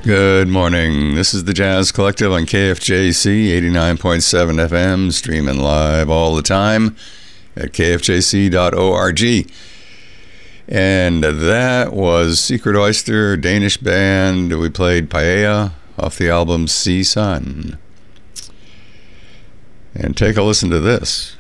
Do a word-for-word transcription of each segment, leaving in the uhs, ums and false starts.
Good morning. This is the Jazz Collective on K F J C eighty-nine point seven F M, streaming live all the time at k f j c dot org. And that was Secret Oyster, Danish band. We played Paella off the album Sea Sun. And take a listen to this.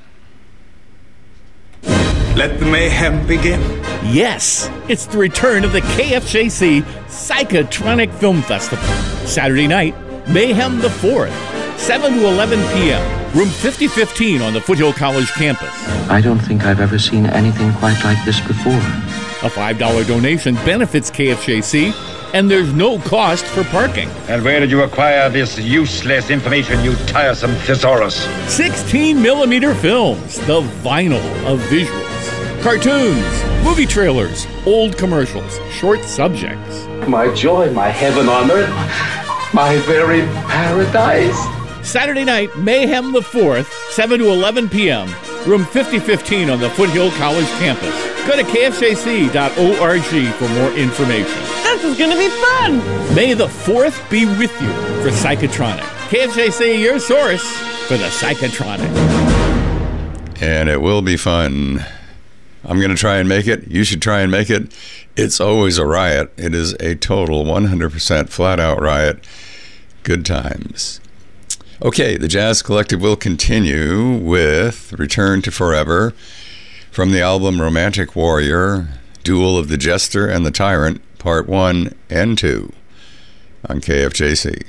Let the mayhem begin. Yes, it's the return of the K F J C Psychotronic Film Festival. Saturday night, Mayhem the fourth, seven to eleven p.m., room fifty fifteen on the Foothill College campus. I don't think I've ever seen anything quite like this before. A five dollars donation benefits K F J C, and there's no cost for parking. And where did you acquire this useless information, you tiresome thesaurus? sixteen millimeter films, the vinyl of visuals. Cartoons, movie trailers, old commercials, short subjects. My joy, my heaven on earth, my very paradise. Saturday night, Mayhem the fourth, seven to eleven p.m., room fifty fifteen on the Foothill College campus. Go to k f j c dot org for more information. This is going to be fun! May the fourth be with you for Psychotronic. K F J C, your source for the Psychotronic. And it will be fun. I'm going to try and make it. You should try and make it. It's always a riot. It is a total one hundred percent flat-out riot. Good times. Okay, the Jazz Collective will continue with Return to Forever from the album Romantic Warrior, Duel of the Jester and the Tyrant, Part one and two on K F J C.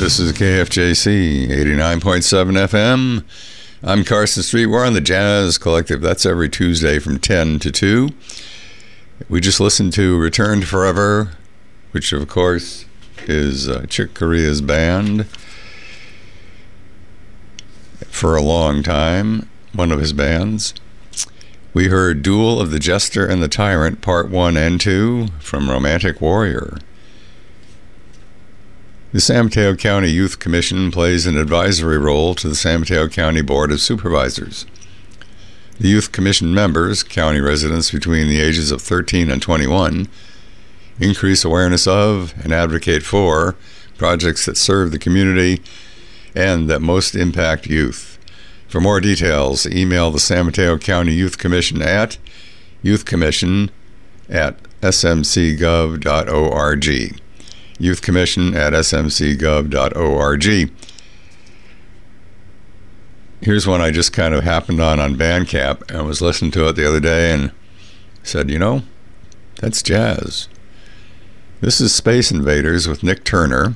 This is K F J C eighty-nine point seven F M. I'm Carson Street. We're on the Jazz Collective. That's every Tuesday from ten to two. We just listened to Return to Forever, which of course is uh, Chick Corea's band for a long time, one of his bands. We heard Duel of the Jester and the Tyrant, Part one and two from Romantic Warrior. The San Mateo County Youth Commission plays an advisory role to the San Mateo County Board of Supervisors. The Youth Commission members, county residents between the ages of thirteen and twenty-one, increase awareness of and advocate for projects that serve the community and that most impact youth. For more details, email the San Mateo County Youth Commission at youthcommission at s m c gov dot org. Youth Commission at s m c gov dot org. Here's one I just kind of happened on on Bandcamp. I was listening to it the other day and said, you know, that's jazz. This is Space Invaders with Nick Turner.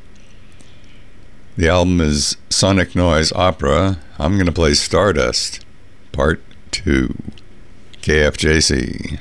The album is Sonic Noise Opera. I'm going to play Stardust, Part two. K F J C.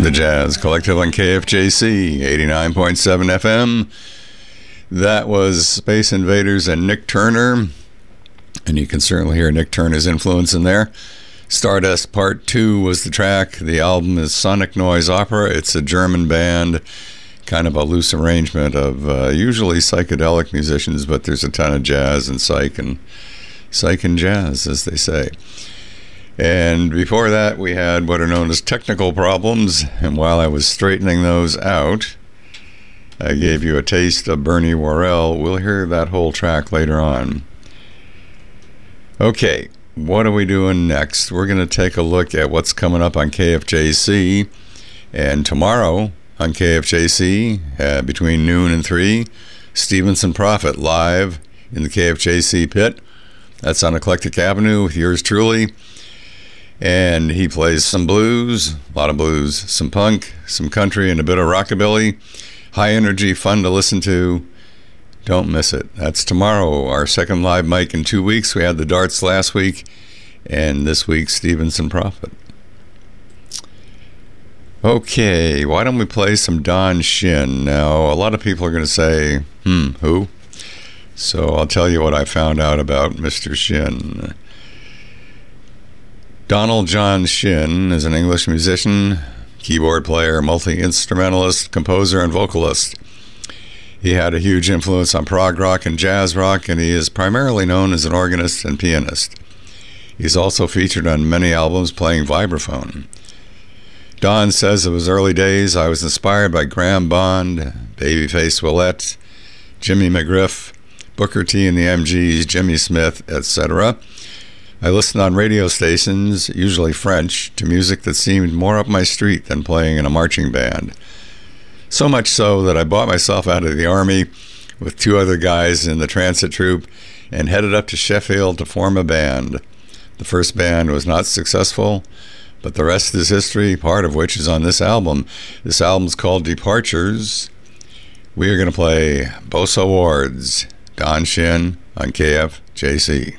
The Jazz Collective on K F J C eighty-nine point seven F M. That was Space Invaders and Nick Turner, and you can certainly hear Nick Turner's influence in there. Stardust Part two was the track. The album is Sonic Noise Opera. It's a German band, kind of a loose arrangement of uh, usually psychedelic musicians, but there's a ton of jazz and psych and psych and jazz, as they say. And before that, we had what are known as technical problems, and while I was straightening those out, I gave you a taste of Bernie Worrell. We'll hear that whole track later on. Okay, what are we doing next? We're going to take a look at what's coming up on K F J C. And tomorrow on K F J C, uh, between noon and three, Stevenson Prophet live in the K F J C pit. That's on Eclectic Avenue with yours truly. And he plays some blues, a lot of blues, some punk, some country, and a bit of rockabilly. High energy, fun to listen to. Don't miss it. That's tomorrow, our second live mic in two weeks. We had the Darts last week, and this week, Stevenson Prophet. Okay, why don't we play some Don Shin? Now, a lot of people are going to say, hmm, who? So I'll tell you what I found out about Mister Shin. Donald John Shin is an English musician, keyboard player, multi-instrumentalist, composer, and vocalist. He had a huge influence on prog rock and jazz rock, and he is primarily known as an organist and pianist. He's also featured on many albums playing vibraphone. Don says of his early days, I was inspired by Graham Bond, Babyface Willette, Jimmy McGriff, Booker T and the M Gs, Jimmy Smith, et cetera. I listened on radio stations, usually French, to music that seemed more up my street than playing in a marching band. So much so that I bought myself out of the Army with two other guys in the transit troupe and headed up to Sheffield to form a band. The first band was not successful, but the rest is history, part of which is on this album. This album's called Departures. We are going to play Bosa Awards, Don Shin on K F J C.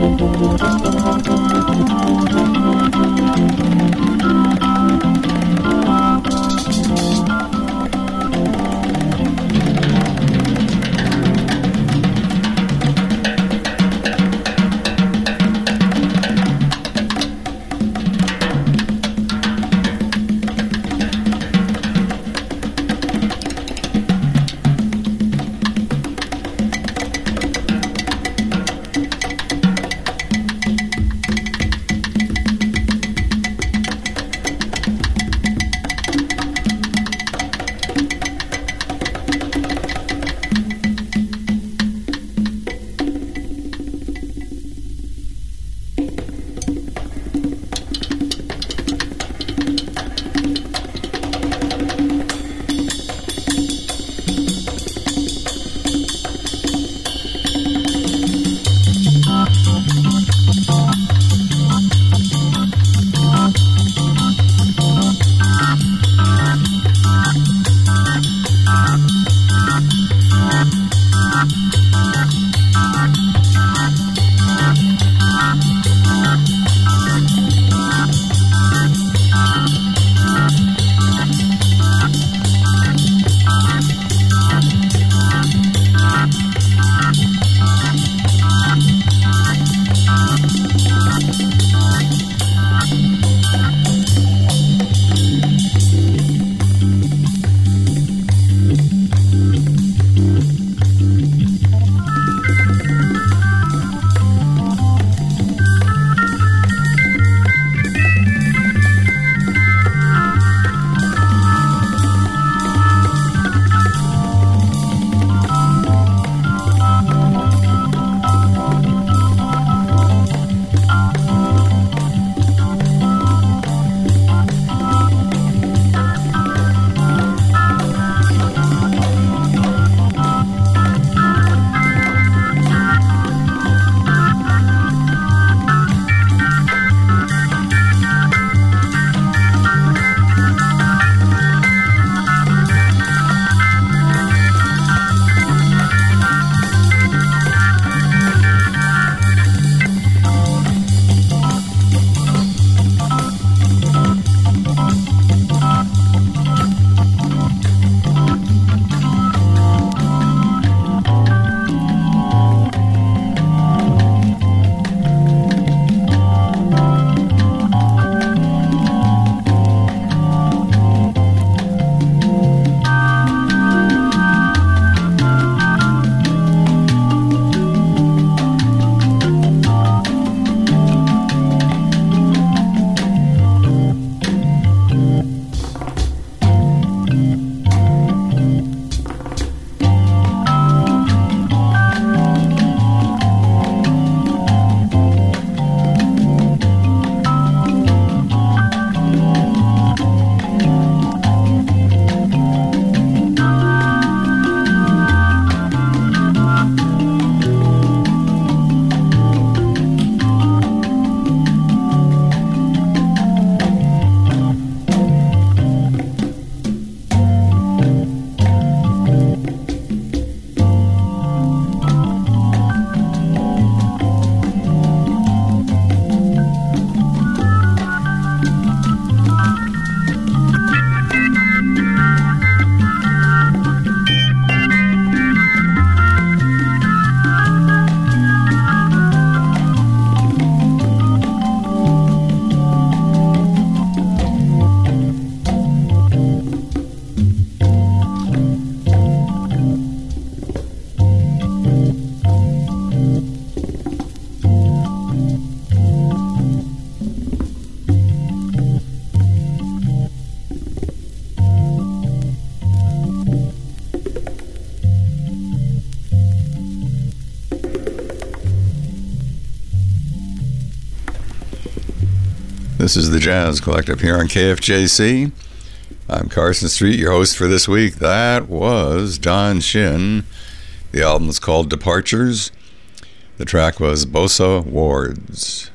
This is the Jazz Collective here on K F J C. I'm Carson Street, your host for this week. That was Don Shin. The album is called Departures. The track was Bosa Wards.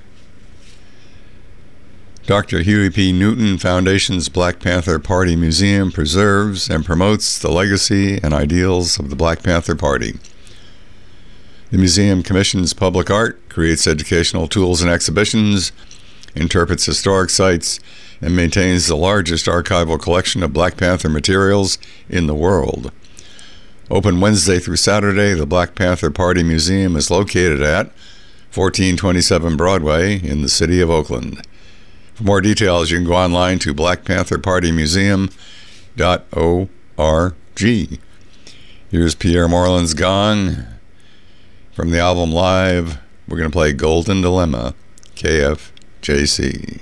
Doctor Huey P. Newton Foundation's Black Panther Party Museum preserves and promotes the legacy and ideals of the Black Panther Party. The museum commissions public art, creates educational tools and exhibitions, interprets historic sites, and maintains the largest archival collection of Black Panther materials in the world. Open Wednesday through Saturday, the Black Panther Party Museum is located at fourteen twenty-seven Broadway in the city of Oakland. For more details, you can go online to black panther party museum dot org. Here's Pierre Moreland's Gong. From the album Live, we're going to play Golden Dilemma, K F J C.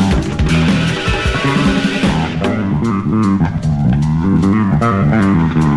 Mm-hmm.